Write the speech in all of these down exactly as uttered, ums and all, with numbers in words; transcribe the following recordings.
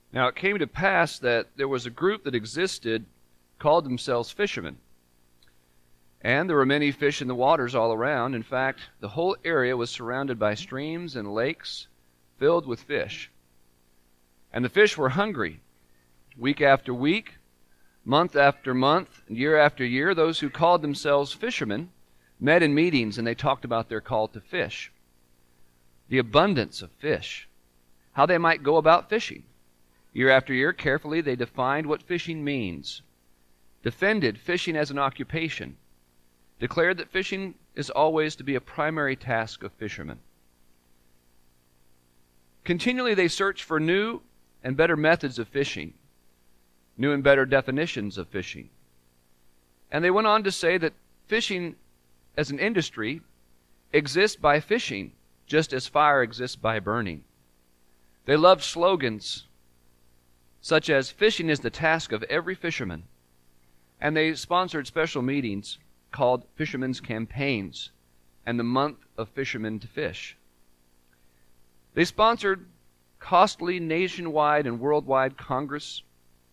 Now it came to pass that there was a group that existed called themselves fishermen. And there were many fish in the waters all around. In fact, the whole area was surrounded by streams and lakes filled with fish. And the fish were hungry. Week after week, month after month, and year after year, those who called themselves fishermen met in meetings, and they talked about their call to fish, the abundance of fish, how they might go about fishing. Year after year, carefully they defined what fishing means, defended fishing as an occupation, declared that fishing is always to be a primary task of fishermen. Continually they searched for new and better methods of fishing, new and better definitions of fishing. And they went on to say that fishing as an industry exists by fishing, just as fire exists by burning. They loved slogans such as "Fishing is the task of every fisherman," and they sponsored special meetings called Fishermen's Campaigns and the Month of Fishermen to Fish. They sponsored costly nationwide and worldwide congress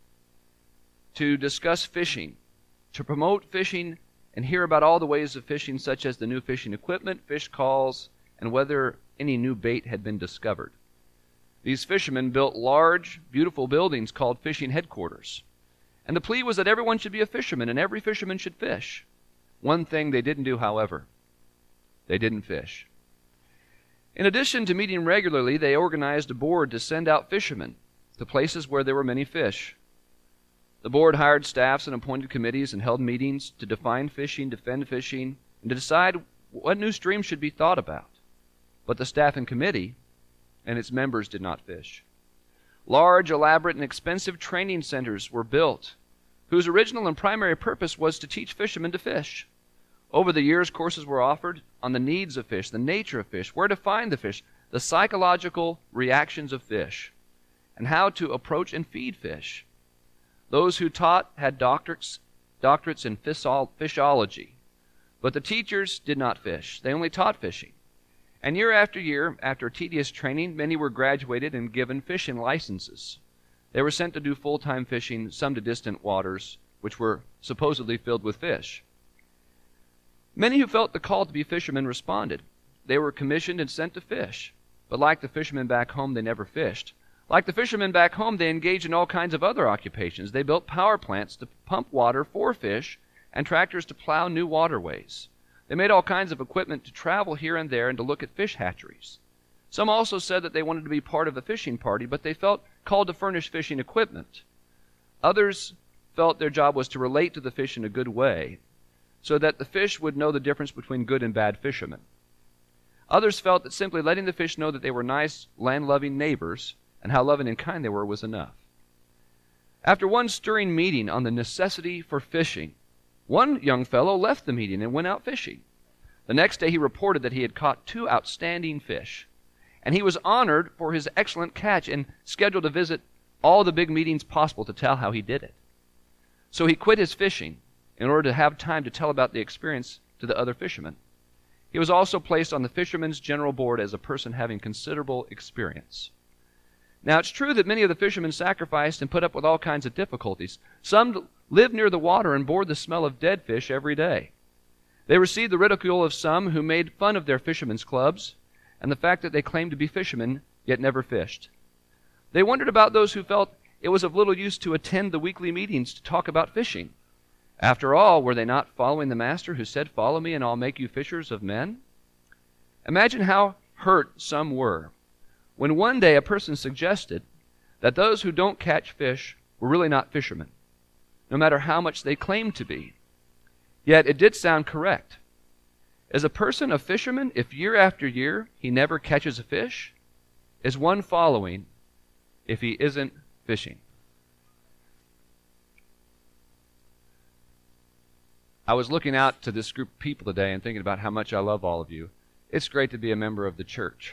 to discuss fishing, to promote fishing, and hear about all the ways of fishing, such as the new fishing equipment, fish calls, and whether any new bait had been discovered. These fishermen built large, beautiful buildings called fishing headquarters. And the plea was that everyone should be a fisherman and every fisherman should fish. One thing they didn't do, however, they didn't fish. In addition to meeting regularly, they organized a board to send out fishermen to places where there were many fish. The board hired staffs and appointed committees and held meetings to define fishing, defend fishing, and to decide what new streams should be thought about. But the staff and committee and its members did not fish. Large, elaborate, and expensive training centers were built, whose original and primary purpose was to teach fishermen to fish. Over the years, courses were offered on the needs of fish, the nature of fish, where to find the fish, the psychological reactions of fish, and how to approach and feed fish. Those who taught had doctorates, doctorates in fishology, but the teachers did not fish. They only taught fishing. And year after year, after tedious training, many were graduated and given fishing licenses. They were sent to do full-time fishing, some to distant waters, which were supposedly filled with fish. Many who felt the call to be fishermen responded. They were commissioned and sent to fish. But like the fishermen back home, they never fished. Like the fishermen back home, they engaged in all kinds of other occupations. They built power plants to pump water for fish and tractors to plow new waterways. They made all kinds of equipment to travel here and there and to look at fish hatcheries. Some also said that they wanted to be part of the fishing party, but they felt called to furnish fishing equipment. Others felt their job was to relate to the fish in a good way, so that the fish would know the difference between good and bad fishermen. Others felt that simply letting the fish know that they were nice, land-loving neighbors and how loving and kind they were was enough. After one stirring meeting on the necessity for fishing, one young fellow left the meeting and went out fishing. The next day he reported that he had caught two outstanding fish, and he was honored for his excellent catch and scheduled to visit all the big meetings possible to tell how he did it. So he quit his fishing in order to have time to tell about the experience to the other fishermen. He was also placed on the Fishermen's General Board as a person having considerable experience. Now, it's true that many of the fishermen sacrificed and put up with all kinds of difficulties. Some lived near the water and bore the smell of dead fish every day. They received the ridicule of some who made fun of their fishermen's clubs and the fact that they claimed to be fishermen yet never fished. They wondered about those who felt it was of little use to attend the weekly meetings to talk about fishing. After all, were they not following the Master who said, "Follow me and I'll make you fishers of men"? Imagine how hurt some were when one day a person suggested that those who don't catch fish were really not fishermen, no matter how much they claimed to be. Yet it did sound correct. Is a person a fisherman if year after year he never catches a fish? Is one following if he isn't fishing? I was looking out to this group of people today and thinking about how much I love all of you. It's great to be a member of the church.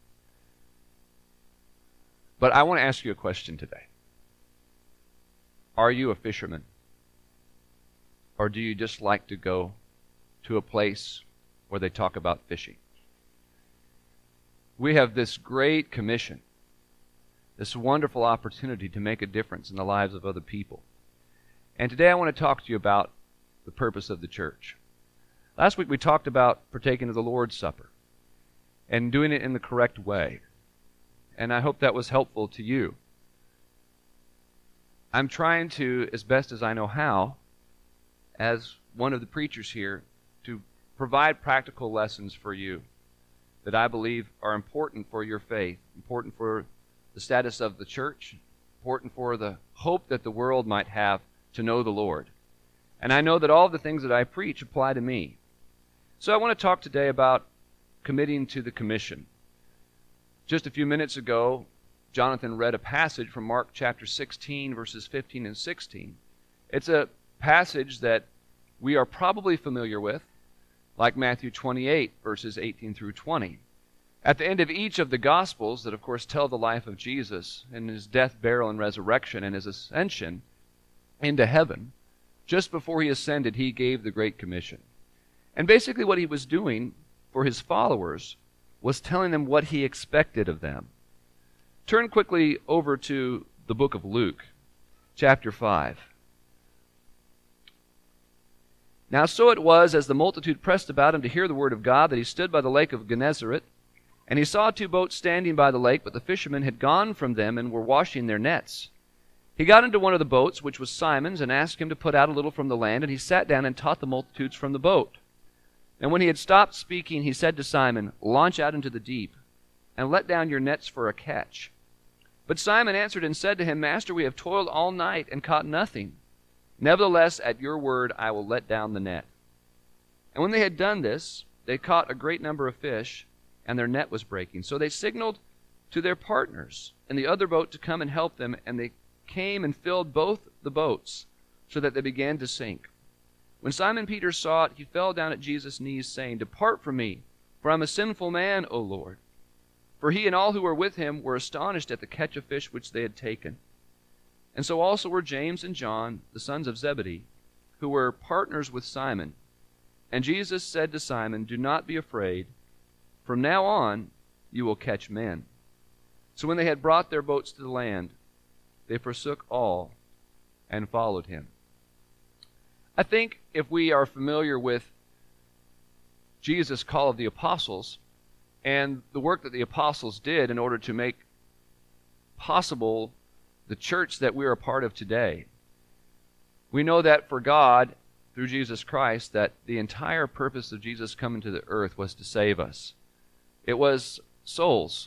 But I want to ask you a question today. Are you a fisherman? Or do you just like to go to a place where they talk about fishing? We have this great commission this wonderful opportunity to make a difference in the lives of other people. And today I want to talk to you about the purpose of the church. Last week we talked about partaking of the Lord's Supper and doing it in the correct way. And I hope that was helpful to you. I'm trying to, as best as I know how, as one of the preachers here, to provide practical lessons for you that I believe are important for your faith, important for the status of the church, important for the hope that the world might have to know the Lord. And I know that all of the things that I preach apply to me. So I want to talk today about committing to the commission. Just a few minutes ago, Jonathan read a passage from Mark chapter sixteen, verses fifteen and sixteen. It's a passage that we are probably familiar with, like Matthew twenty-eight, verses eighteen through twenty. At the end of each of the Gospels that, of course, tell the life of Jesus and his death, burial, and resurrection and his ascension into heaven, just before he ascended, he gave the Great Commission. And basically what he was doing for his followers was telling them what he expected of them. Turn quickly over to the book of Luke, chapter five. Now so it was, as the multitude pressed about him to hear the word of God, that he stood by the lake of Gennesaret, and he saw two boats standing by the lake, but the fishermen had gone from them and were washing their nets. He got into one of the boats, which was Simon's, and asked him to put out a little from the land, and he sat down and taught the multitudes from the boat. And when he had stopped speaking, he said to Simon, "Launch out into the deep, and let down your nets for a catch." But Simon answered and said to him, "Master, we have toiled all night and caught nothing. Nevertheless, at your word I will let down the net." And when they had done this, they caught a great number of fish, and their net was breaking. So they signaled to their partners in the other boat to come and help them, and they came and filled both the boats, so that they began to sink. When Simon Peter saw it, he fell down at Jesus' knees, saying, "Depart from me, for I am a sinful man, O Lord." For he and all who were with him were astonished at the catch of fish which they had taken. And so also were James and John, the sons of Zebedee, who were partners with Simon. And Jesus said to Simon, "Do not be afraid. From now on you will catch men." So when they had brought their boats to the land, they forsook all and followed him. I think if we are familiar with Jesus' call of the apostles and the work that the apostles did in order to make possible the church that we are a part of today, we know that for God, through Jesus Christ, that the entire purpose of Jesus coming to the earth was to save us. It was souls.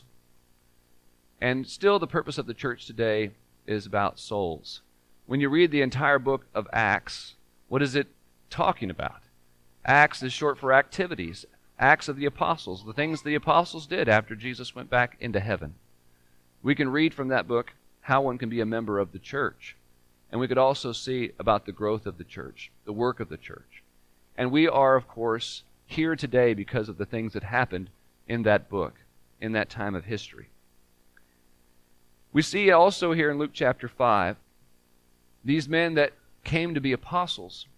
And still the purpose of the church today is about souls. When you read the entire book of Acts, what is it talking about? Acts is short for activities. Acts of the apostles, the things the apostles did after Jesus went back into heaven. We can read from that book how one can be a member of the church. And we could also see about the growth of the church, the work of the church. And we are, of course, here today because of the things that happened in that book, in that time of history. We see also here in Luke chapter five, these men that came to be apostles,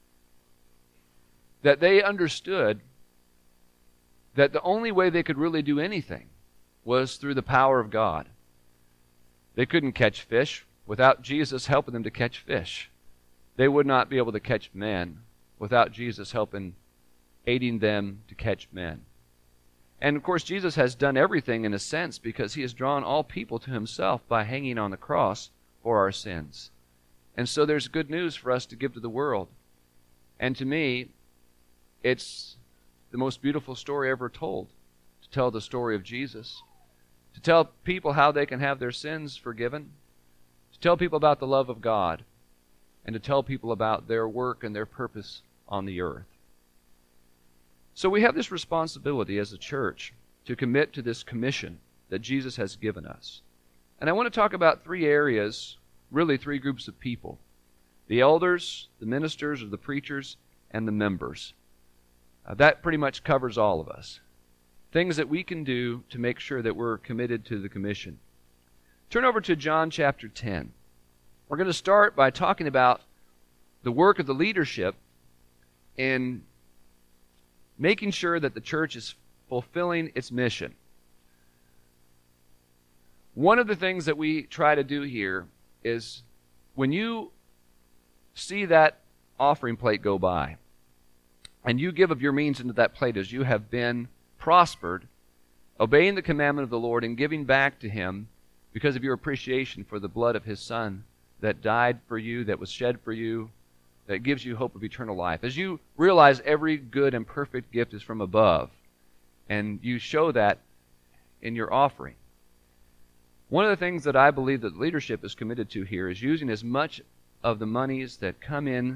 that they understood that the only way they could really do anything was through the power of God. They couldn't catch fish without Jesus helping them to catch fish. They would not be able to catch men without Jesus helping, aiding them to catch men. And of course, Jesus has done everything in a sense because he has drawn all people to himself by hanging on the cross for our sins. And so there's good news for us to give to the world. And to me, it's the most beautiful story ever told, to tell the story of Jesus, to tell people how they can have their sins forgiven, to tell people about the love of God, and to tell people about their work and their purpose on the earth. So we have this responsibility as a church to commit to this commission that Jesus has given us. And I want to talk about three areas, really three groups of people: the elders, the ministers or the preachers, and the members. Uh, that pretty much covers all of us. Things that we can do to make sure that we're committed to the commission. Turn over to John chapter ten. We're going to start by talking about the work of the leadership in making sure that the church is fulfilling its mission. One of the things that we try to do here is when you see that offering plate go by, and you give of your means into that plate as you have been prospered, obeying the commandment of the Lord and giving back to Him because of your appreciation for the blood of His Son that died for you, that was shed for you, that gives you hope of eternal life. As you realize every good and perfect gift is from above, and you show that in your offering. One of the things that I believe that leadership is committed to here is using as much of the monies that come in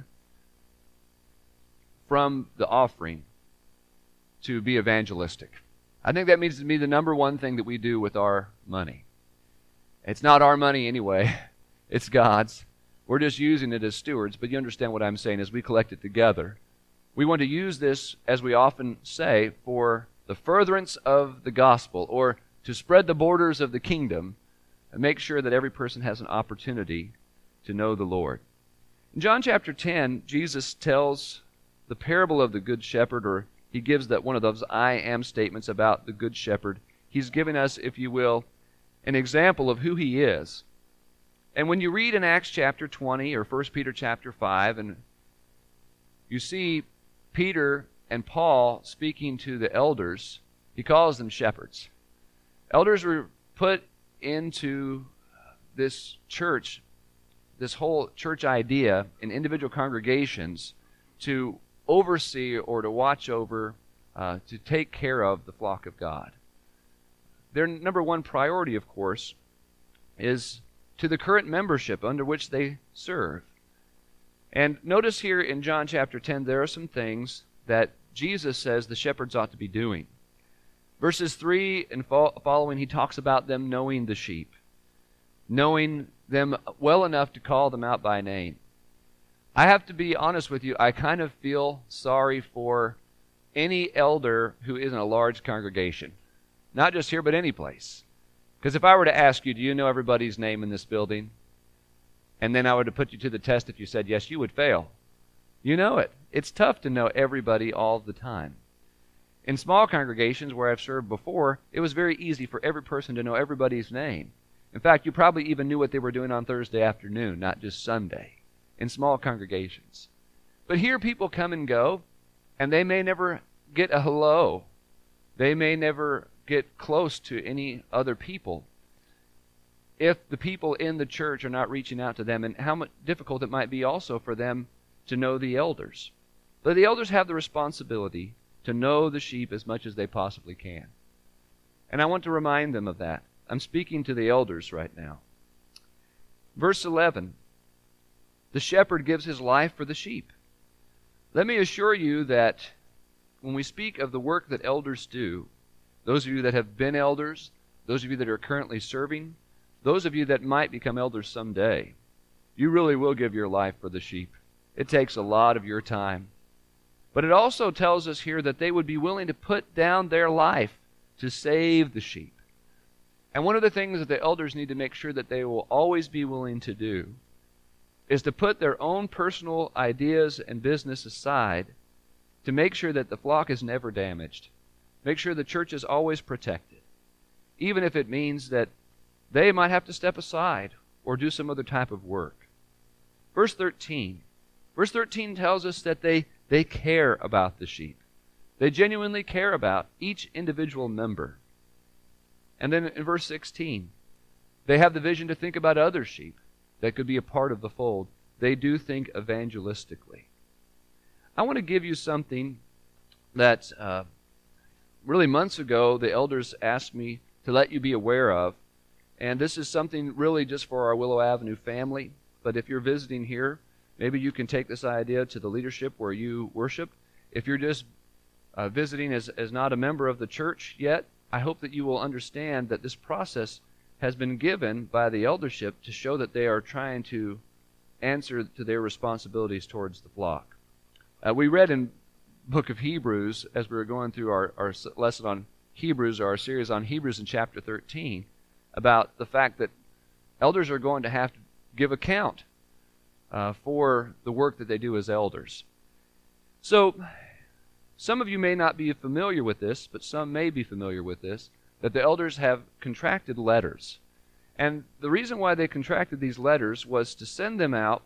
from the offering to be evangelistic. I think that means to be the number one thing that we do with our money. It's not our money anyway. It's God's. We're just using it as stewards, but you understand what I'm saying as we collect it together. We want to use this, as we often say, for the furtherance of the gospel, or to spread the borders of the kingdom and make sure that every person has an opportunity to know the Lord. In John chapter ten, Jesus tells the parable of the Good Shepherd, or he gives that one of those I am statements about the Good Shepherd. He's giving us, if you will, an example of who he is. And when you read in Acts chapter twenty or First Peter chapter five, and you see Peter and Paul speaking to the elders, he calls them shepherds. Elders were put into this church, this whole church idea in individual congregations to oversee or to watch over, uh, to take care of the flock of God. Their number one priority, of course, is to the current membership under which they serve. And notice here in John chapter ten, there are some things that Jesus says the shepherds ought to be doing. Verses three and following, he talks about them knowing the sheep, knowing them well enough to call them out by name. I have to be honest with you, I kind of feel sorry for any elder who is in a large congregation. Not just here, but any place. Because if I were to ask you, do you know everybody's name in this building? And then I were to put you to the test if you said yes, you would fail. You know it. It's tough to know everybody all the time. In small congregations where I've served before, it was very easy for every person to know everybody's name. In fact, you probably even knew what they were doing on Thursday afternoon, not just Sunday, in small congregations. But here people come and go, and they may never get a hello. They may never get close to any other people if the people in the church are not reaching out to them, and how much difficult it might be also for them to know the elders. But the elders have the responsibility to know the sheep as much as they possibly can. And I want to remind them of that. I'm speaking to the elders right now. Verse eleven, the shepherd gives his life for the sheep. Let me assure you that when we speak of the work that elders do, those of you that have been elders, those of you that are currently serving, those of you that might become elders someday, you really will give your life for the sheep. It takes a lot of your time. But it also tells us here that they would be willing to put down their life to save the sheep. And one of the things that the elders need to make sure that they will always be willing to do is to put their own personal ideas and business aside to make sure that the flock is never damaged. Make sure the church is always protected, even if it means that they might have to step aside or do some other type of work. Verse thirteen. Verse thirteen tells us that they, they care about the sheep. They genuinely care about each individual member. And then in verse sixteen, they have the vision to think about other sheep that could be a part of the fold. They do think evangelistically. I want to give you something that uh, really months ago the elders asked me to let you be aware of. And this is something really just for our Willow Avenue family. But if you're visiting here, maybe you can take this idea to the leadership where you worship. If you're just uh, visiting as, as not a member of the church yet, I hope that you will understand that this process has been given by the eldership to show that they are trying to answer to their responsibilities towards the flock. Uh, we read in the book of Hebrews, as we were going through our, our lesson on Hebrews, or our series on Hebrews in chapter thirteen, about the fact that elders are going to have to give account uh, for the work that they do as elders. So, some of you may not be familiar with this, but some may be familiar with this, that the elders have contracted letters. And the reason why they contracted these letters was to send them out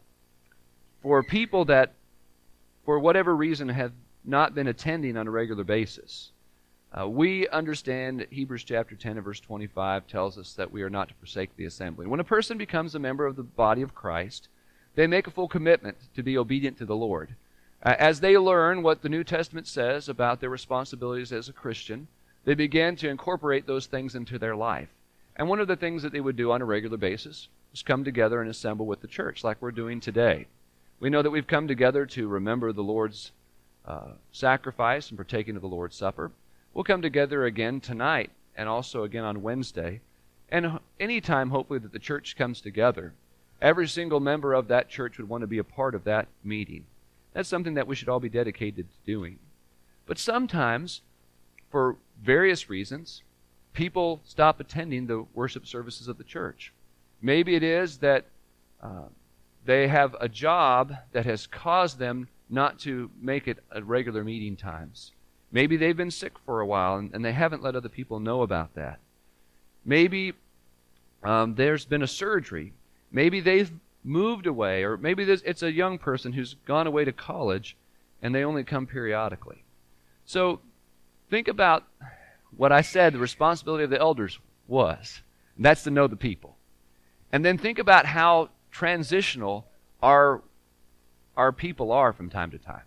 for people that, for whatever reason, have not been attending on a regular basis. Uh, we understand that Hebrews chapter ten and verse twenty-five tells us that we are not to forsake the assembly. When a person becomes a member of the body of Christ, they make a full commitment to be obedient to the Lord. Uh, as they learn what the New Testament says about their responsibilities as a Christian, they begin to incorporate those things into their life. And one of the things that they would do on a regular basis was come together and assemble with the church like we're doing today. We know that we've come together to remember the Lord's uh, sacrifice and partaking of the Lord's Supper. We'll come together again tonight and also again on Wednesday. And any time, hopefully, that the church comes together, every single member of that church would want to be a part of that meeting. That's something that we should all be dedicated to doing. But sometimes, for various reasons, people stop attending the worship services of the church. Maybe it is that uh, they have a job that has caused them not to make it at regular meeting times. Maybe they've been sick for a while and, and they haven't let other people know about that. Maybe um, there's been a surgery. Maybe they've moved away, or maybe it's a young person who's gone away to college and they only come periodically. So think about what I said the responsibility of the elders was. And that's to know the people. And then think about how transitional our, our people are from time to time.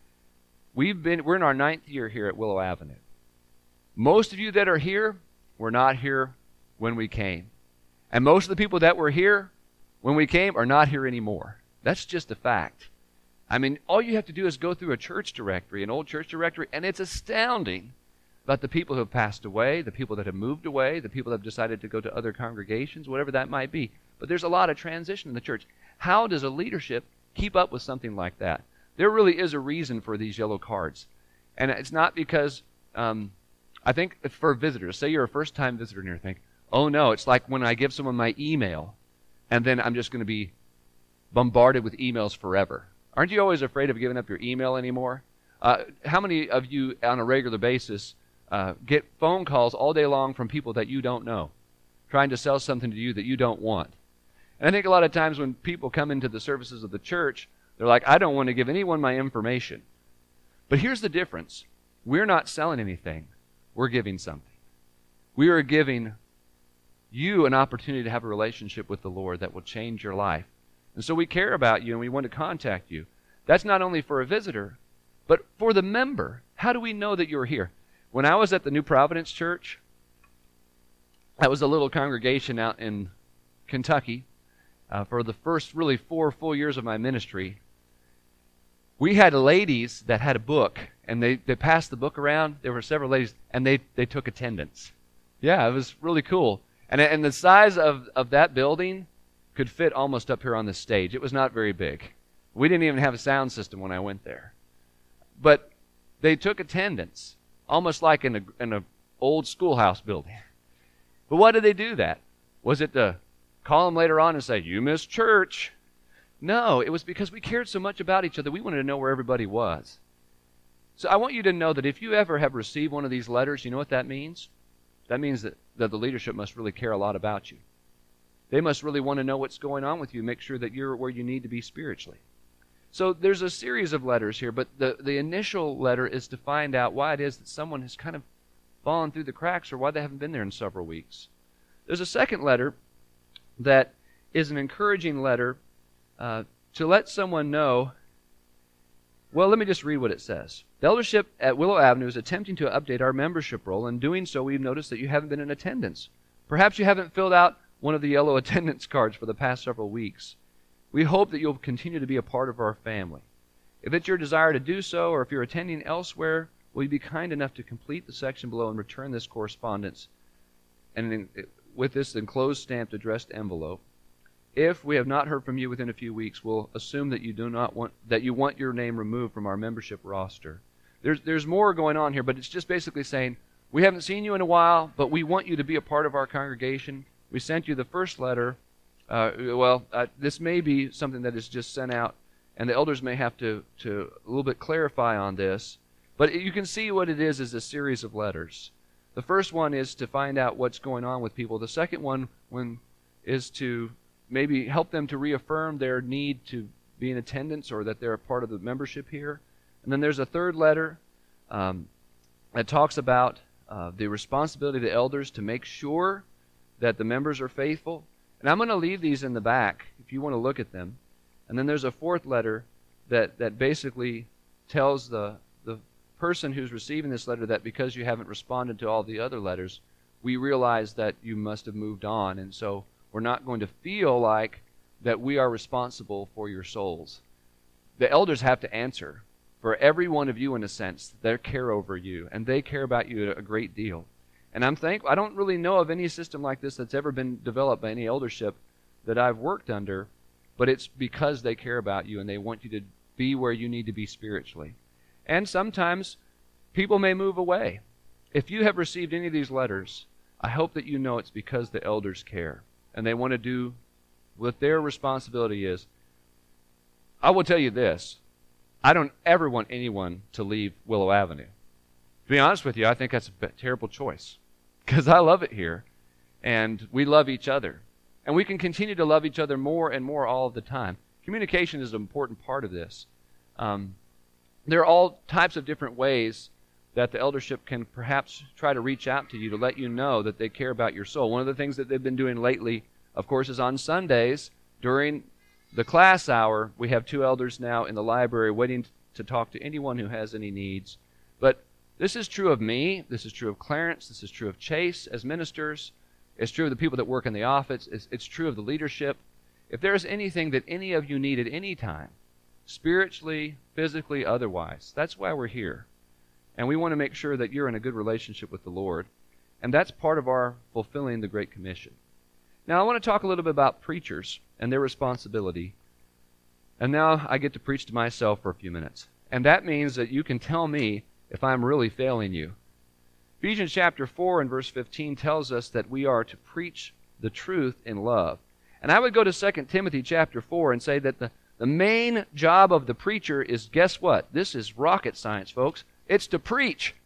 We've been, we're in our ninth year here at Willow Avenue. Most of you that are here were not here when we came. And most of the people that were here when we came are not here anymore. That's just a fact. I mean, all you have to do is go through a church directory, an old church directory, and it's astounding about the people who have passed away, the people that have moved away, the people that have decided to go to other congregations, whatever that might be. But there's a lot of transition in the church. How does a leadership keep up with something like that? There really is a reason for these yellow cards. And it's not because, um, I think for visitors, say you're a first-time visitor and you think, oh no, it's like when I give someone my email, and then I'm just going to be bombarded with emails forever. Aren't you always afraid of giving up your email anymore? Uh, how many of you on a regular basis uh, get phone calls all day long from people that you don't know, trying to sell something to you that you don't want? And I think a lot of times when people come into the services of the church, they're like, I don't want to give anyone my information. But here's the difference. We're not selling anything. We're giving something. We are giving you an opportunity to have a relationship with the Lord that will change your life. And so we care about you and we want to contact you. That's not only for a visitor, but for the member. How do we know that you're here? When I was at the New Providence Church, that was a little congregation out in Kentucky, uh, for the first really four full years of my ministry, we had ladies that had a book, and they, they passed the book around. There were several ladies, and they, they took attendance. Yeah, it was really cool. And, and the size of, of that building could fit almost up here on the stage. It was not very big. We didn't even have a sound system when I went there. But they took attendance, almost like in a in a old schoolhouse building. But why did they do that? Was it to call them later on and say, you missed church? No, it was because we cared so much about each other. We wanted to know where everybody was. So I want you to know that if you ever have received one of these letters, you know what that means? That means that, that the leadership must really care a lot about you. They must really want to know what's going on with you, make sure that you're where you need to be spiritually. So there's a series of letters here, but the, the initial letter is to find out why it is that someone has kind of fallen through the cracks or why they haven't been there in several weeks. There's a second letter that is an encouraging letter uh, to let someone know. Well, let me just read what it says. The eldership at Willow Avenue is attempting to update our membership roll. In doing so, we've noticed that you haven't been in attendance. Perhaps you haven't filled out one of the yellow attendance cards for the past several weeks. We hope that you'll continue to be a part of our family. If it's your desire to do so, or if you're attending elsewhere, will you be kind enough to complete the section below and return this correspondence and in, with this enclosed stamped addressed envelope? If we have not heard from you within a few weeks, we'll assume that you do not want that you want your name removed from our membership roster. There's there's more going on here, but it's just basically saying we haven't seen you in a while, but we want you to be a part of our congregation. We sent you the first letter. Uh, well, uh, this may be something that is just sent out, and the elders may have to, to a little bit clarify on this. But you can see what it is as a series of letters. The first one is to find out what's going on with people. The second one when is to maybe help them to reaffirm their need to be in attendance or that they're a part of the membership here. And then there's a third letter um, that talks about uh, the responsibility of the elders to make sure that the members are faithful. And I'm going to leave these in the back if you want to look at them. And then there's a fourth letter that, that basically tells the, the person who's receiving this letter that because you haven't responded to all the other letters, we realize that you must have moved on. And so we're not going to feel like that we are responsible for your souls. The elders have to answer for every one of you in a sense. They care over you, and they care about you a great deal. And I'm thankful. I don't really know of any system like this that's ever been developed by any eldership that I've worked under, but it's because they care about you and they want you to be where you need to be spiritually. And sometimes people may move away. If you have received any of these letters, I hope that you know it's because the elders care and they want to do what their responsibility is. I will tell you this. I don't ever want anyone to leave Willow Avenue. To be honest with you, I think that's a terrible choice because I love it here and we love each other. And we can continue to love each other more and more all of the time. Communication is an important part of this. Um, there are all types of different ways that the eldership can perhaps try to reach out to you to let you know that they care about your soul. One of the things that they've been doing lately, of course, is on Sundays during the class hour, we have two elders now in the library waiting to talk to anyone who has any needs. But this is true of me. This is true of Clarence. This is true of Chase as ministers. It's true of the people that work in the office. It's, it's true of the leadership. If there's anything that any of you need at any time, spiritually, physically, otherwise, that's why we're here. And we want to make sure that you're in a good relationship with the Lord. And that's part of our fulfilling the Great Commission. Now, I want to talk a little bit about preachers and their responsibility. And now I get to preach to myself for a few minutes. And that means that you can tell me if I'm really failing you. Ephesians chapter four and verse fifteen tells us that we are to preach the truth in love. And I would go to Second Timothy chapter four and say that the, the main job of the preacher is, guess what? This is rocket science, folks. It's to preach.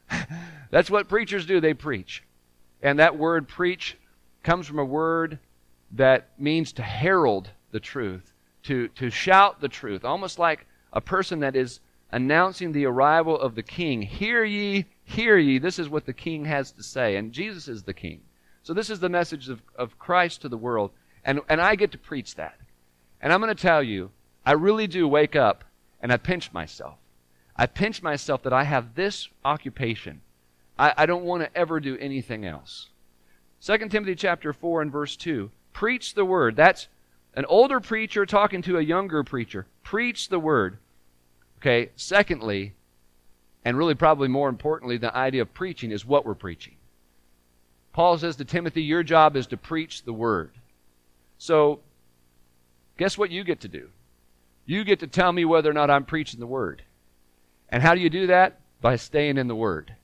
That's what preachers do. They preach. And that word preach comes from a word that means to herald the truth, to, to shout the truth, almost like a person that is announcing the arrival of the king. Hear ye, hear ye, this is what the king has to say. And Jesus is the king. So this is the message of, of Christ to the world. And, and I get to preach that. And I'm going to tell you, I really do wake up and I pinch myself. I pinch myself that I have this occupation. I, I don't want to ever do anything else. Second Timothy chapter four and verse two. Preach the word. That's an older preacher talking to a younger preacher. Preach the word. Okay, secondly, and really probably more importantly, the idea of preaching is what we're preaching. Paul says to Timothy, your job is to preach the word. So, guess what you get to do? You get to tell me whether or not I'm preaching the word. And how do you do that? By staying in the word.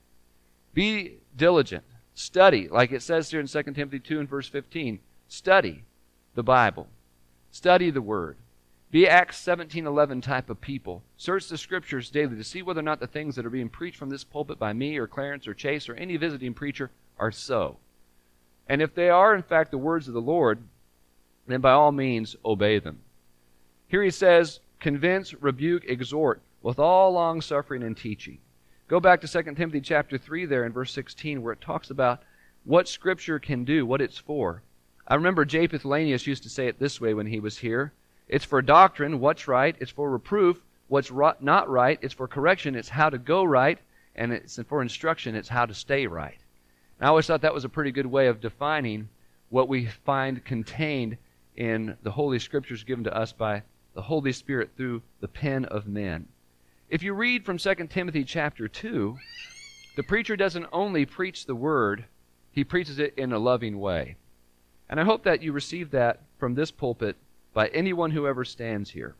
Be diligent. Study, like it says here in Second Timothy two and verse fifteen. Study the Bible. Study the word. Be Acts seventeen eleven type of people. Search the scriptures daily to see whether or not the things that are being preached from this pulpit by me or Clarence or Chase or any visiting preacher are so. And if they are, in fact, the words of the Lord, then by all means obey them. Here he says, convince, rebuke, exhort with all long suffering and teaching. Go back to Second Timothy chapter three there in verse sixteen where it talks about what Scripture can do, what it's for. I remember Japheth Lanius used to say it this way when he was here. It's for doctrine, what's right. It's for reproof, what's not right. It's for correction, it's how to go right. And it's for instruction, it's how to stay right. And I always thought that was a pretty good way of defining what we find contained in the Holy Scriptures given to us by the Holy Spirit through the pen of men. If you read from Second Timothy chapter two, the preacher doesn't only preach the word, he preaches it in a loving way. And I hope that you receive that from this pulpit by anyone who ever stands here.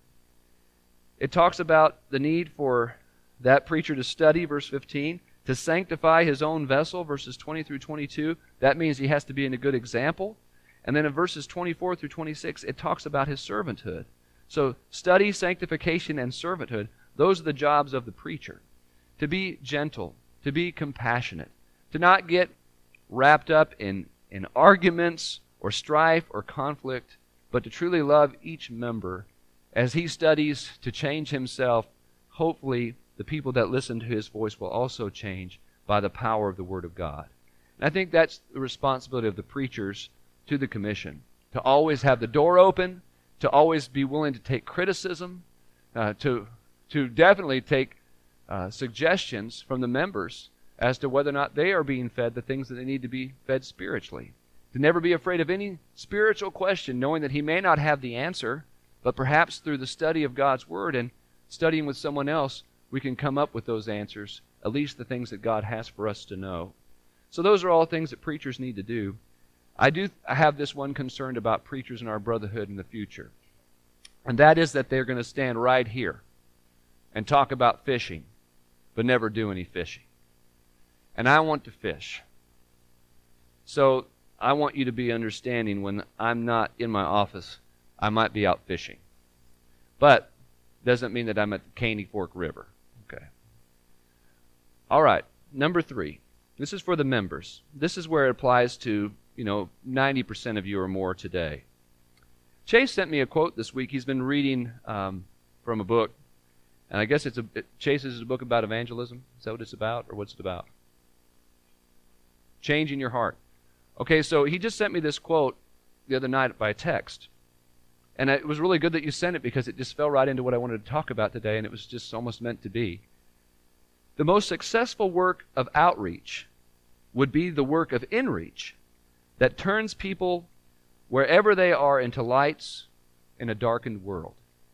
It talks about the need for that preacher to study, verse fifteen, to sanctify his own vessel, verses twenty through twenty-two. That means he has to be in a good example. And then in verses twenty-four through twenty-six, it talks about his servanthood. So study, sanctification, and servanthood, those are the jobs of the preacher. To be gentle, to be compassionate, to not get wrapped up in, in arguments or strife or conflict, but to truly love each member as he studies to change himself. Hopefully, the people that listen to his voice will also change by the power of the Word of God. And I think that's the responsibility of the preachers to the commission, to always have the door open, to always be willing to take criticism, uh, to, to definitely take uh, suggestions from the members as to whether or not they are being fed the things that they need to be fed spiritually. To never be afraid of any spiritual question, knowing that he may not have the answer, but perhaps through the study of God's Word and studying with someone else, we can come up with those answers, at least the things that God has for us to know. So those are all things that preachers need to do. I do I have this one concern about preachers in our brotherhood in the future, and that is that they're going to stand right here and talk about fishing, but never do any fishing. And I want to fish. So I want you to be understanding when I'm not in my office, I might be out fishing. But doesn't mean that I'm at the Caney Fork River. Okay. All right. Number three. This is for the members. This is where it applies to, you know, ninety percent of you or more today. Chase sent me a quote this week. He's been reading um, from a book. And I guess it's a, it, Chase is a book about evangelism. Is that what it's about, or what's it about? Changing your heart. Okay, so he just sent me this quote the other night by text. And it was really good that you sent it because it just fell right into what I wanted to talk about today, and it was just almost meant to be. The most successful work of outreach would be the work of inreach that turns people wherever they are into lights in a darkened world.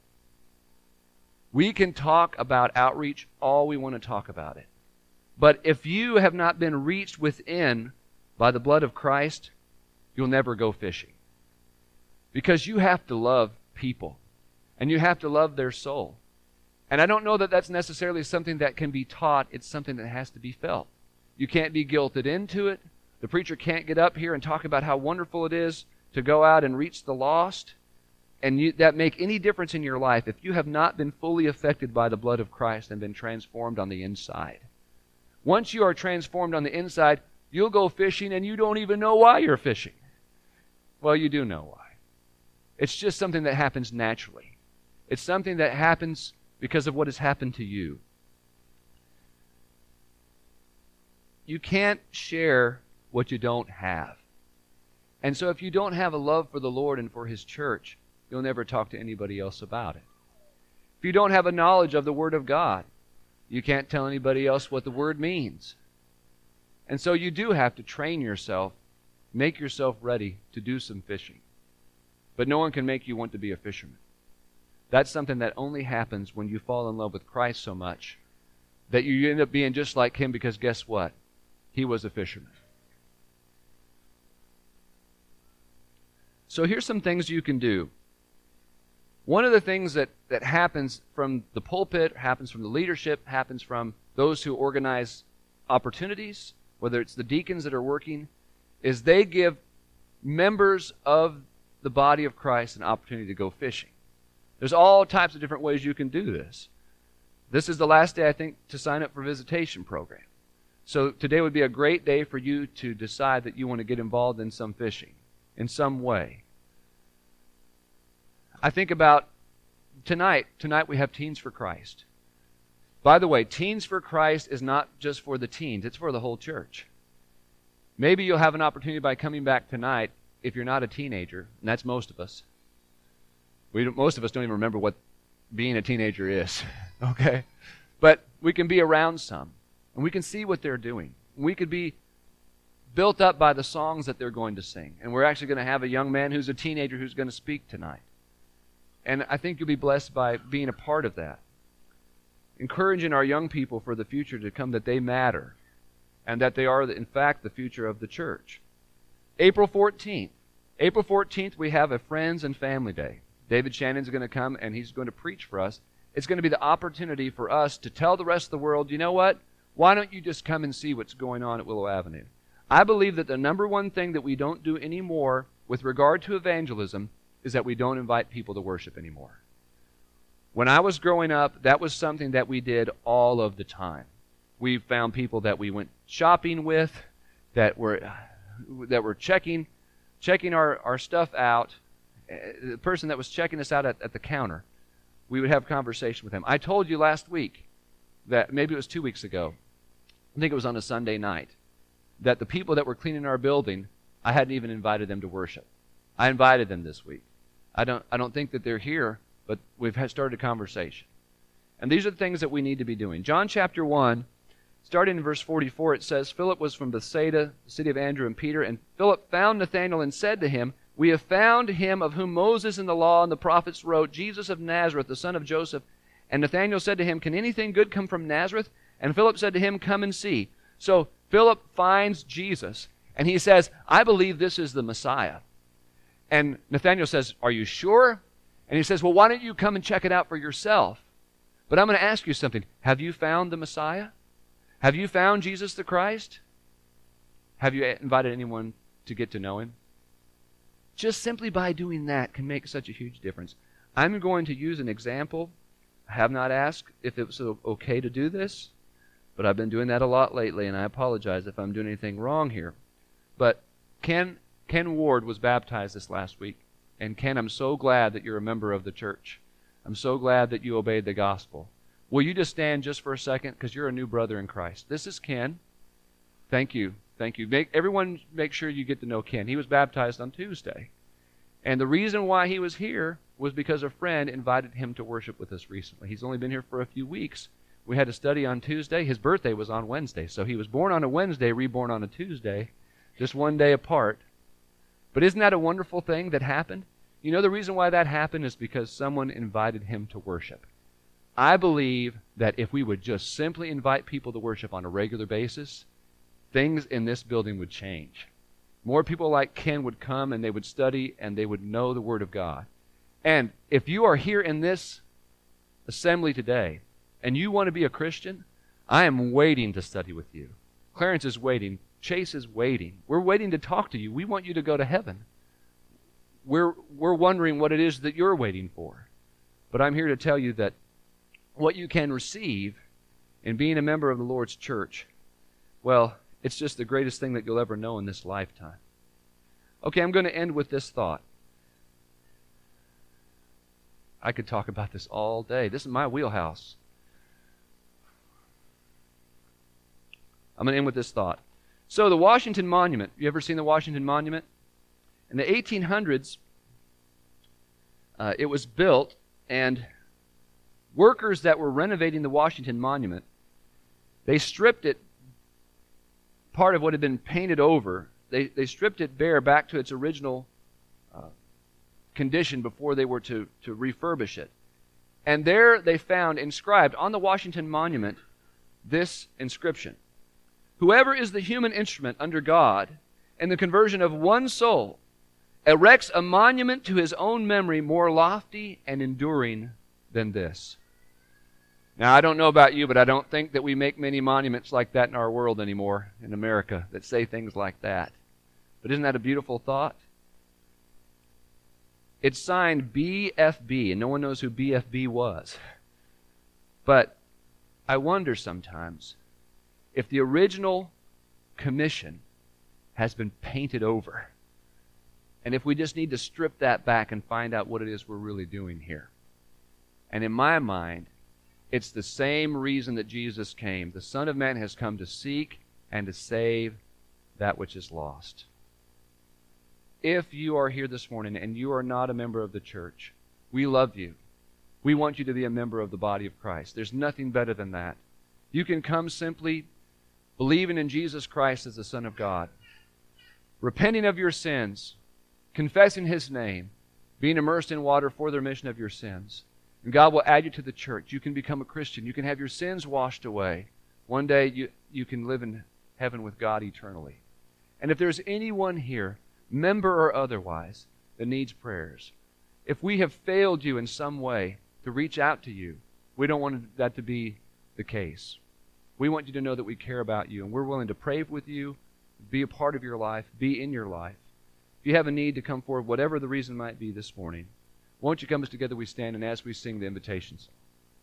We can talk about outreach all we want to talk about it. But if you have not been reached within by the blood of Christ, you'll never go fishing. Because you have to love people, and you have to love their soul. And I don't know that that's necessarily something that can be taught. It's something that has to be felt. You can't be guilted into it. The preacher can't get up here and talk about how wonderful it is to go out and reach the lost, and you, that make any difference in your life if you have not been fully affected by the blood of Christ and been transformed on the inside. Once you are transformed on the inside, you'll go fishing and you don't even know why you're fishing. Well, you do know why. It's just something that happens naturally. It's something that happens because of what has happened to you. You can't share what you don't have. And so if you don't have a love for the Lord and for His church, you'll never talk to anybody else about it. If you don't have a knowledge of the Word of God, you can't tell anybody else what the Word means. And so you do have to train yourself, make yourself ready to do some fishing. But no one can make you want to be a fisherman. That's something that only happens when you fall in love with Christ so much that you end up being just like Him, because guess what? He was a fisherman. So here's some things you can do. One of the things that, that happens from the pulpit, happens from the leadership, happens from those who organize opportunities, whether it's the deacons that are working, is they give members of the body of Christ an opportunity to go fishing. There's all types of different ways you can do this. This is the last day, I think, to sign up for a visitation program. So today would be a great day for you to decide that you want to get involved in some fishing in some way. I think about tonight. Tonight we have Teens for Christ. By the way, Teens for Christ is not just for the teens. It's for the whole church. Maybe you'll have an opportunity by coming back tonight if you're not a teenager, and that's most of us. We don't, most of us don't even remember what being a teenager is, okay? But we can be around some, and we can see what they're doing. We could be built up by the songs that they're going to sing. And we're actually going to have a young man who's a teenager who's going to speak tonight. And I think you'll be blessed by being a part of that. Encouraging our young people for the future to come, that they matter, and that they are, in fact, the future of the church. April fourteenth. April fourteenth, we have a Friends and Family Day. David Shannon's going to come, and he's going to preach for us. It's going to be the opportunity for us to tell the rest of the world, you know what? Why don't you just come and see what's going on at Willow Avenue? I believe that the number one thing that we don't do anymore with regard to evangelism is that we don't invite people to worship anymore. When I was growing up, that was something that we did all of the time. We found people that we went shopping with, that were that were checking checking our, our stuff out, uh, the person that was checking us out at, at the counter, we would have a conversation with him. I told you last week that, maybe it was two weeks ago, I think it was on a Sunday night, that the people that were cleaning our building, I hadn't even invited them to worship. I invited them this week. I don't, I don't think that they're here, but we've had started a conversation. And these are the things that we need to be doing. John chapter one, starting in verse forty-four, it says, Philip was from Bethsaida, the city of Andrew and Peter, and Philip found Nathanael and said to him, We have found him of whom Moses in the law and the prophets wrote, Jesus of Nazareth, the son of Joseph. And Nathanael said to him, Can anything good come from Nazareth? And Philip said to him, Come and see. So Philip finds Jesus, and he says, I believe this is the Messiah. And Nathanael says, Are you sure? And he says, Well, why don't you come and check it out for yourself? But I'm going to ask you something. Have you found the Messiah? Have you found Jesus the Christ? Have you invited anyone to get to know him? Just simply by doing that can make such a huge difference. I'm going to use an example. I have not asked if it was okay to do this, but I've been doing that a lot lately, and I apologize if I'm doing anything wrong here. But Ken, Ken Ward was baptized this last week. And Ken, I'm so glad that you're a member of the church. I'm so glad that you obeyed the gospel. Will you just stand just for a second? Because you're a new brother in Christ. This is Ken. Thank you. Thank you. Make, everyone make sure you get to know Ken. He was baptized on Tuesday. And the reason why he was here was because a friend invited him to worship with us recently. He's only been here for a few weeks. We had a study on Tuesday. His birthday was on Wednesday. So he was born on a Wednesday, reborn on a Tuesday, just one day apart. But isn't that a wonderful thing that happened? You know the reason why that happened is because someone invited him to worship. I believe that if we would just simply invite people to worship on a regular basis, things in this building would change. More people like Ken would come and they would study and they would know the Word of God. And if you are here in this assembly today and you want to be a Christian, I am waiting to study with you. Clarence is waiting. Chase is waiting. We're waiting to talk to you. We want you to go to heaven. We're, we're wondering what it is that you're waiting for. But I'm here to tell you that what you can receive in being a member of the Lord's church, well, it's just the greatest thing that you'll ever know in this lifetime. Okay, I'm going to end with this thought. I could talk about this all day. This is my wheelhouse. I'm going to end with this thought. So the Washington Monument, you ever seen the Washington Monument? In the eighteen hundreds, uh, it was built, and workers that were renovating the Washington Monument, they stripped it, part of what had been painted over, they, they stripped it bare back to its original uh, condition before they were to, to refurbish it. And there they found inscribed on the Washington Monument this inscription: Whoever is the human instrument under God in the conversion of one soul erects a monument to his own memory more lofty and enduring than this. Now, I don't know about you, but I don't think that we make many monuments like that in our world anymore, in America, that say things like that. But isn't that a beautiful thought? It's signed B F B, and no one knows who B F B was. But I wonder sometimes if the original commission has been painted over, and if we just need to strip that back and find out what it is we're really doing here. And in my mind, it's the same reason that Jesus came. The Son of Man has come to seek and to save that which is lost. If you are here this morning and you are not a member of the church, we love you. We want you to be a member of the body of Christ. There's nothing better than that. You can come simply believing in Jesus Christ as the Son of God, repenting of your sins, confessing His name, being immersed in water for the remission of your sins. And God will add you to the church. You can become a Christian. You can have your sins washed away. One day you, you can live in heaven with God eternally. And if there's anyone here, member or otherwise, that needs prayers, if we have failed you in some way to reach out to you, we don't want that to be the case. We want you to know that we care about you, and we're willing to pray with you, be a part of your life, be in your life. If you have a need to come forward, whatever the reason might be this morning, won't you come as together we stand, and as we sing the invitation song?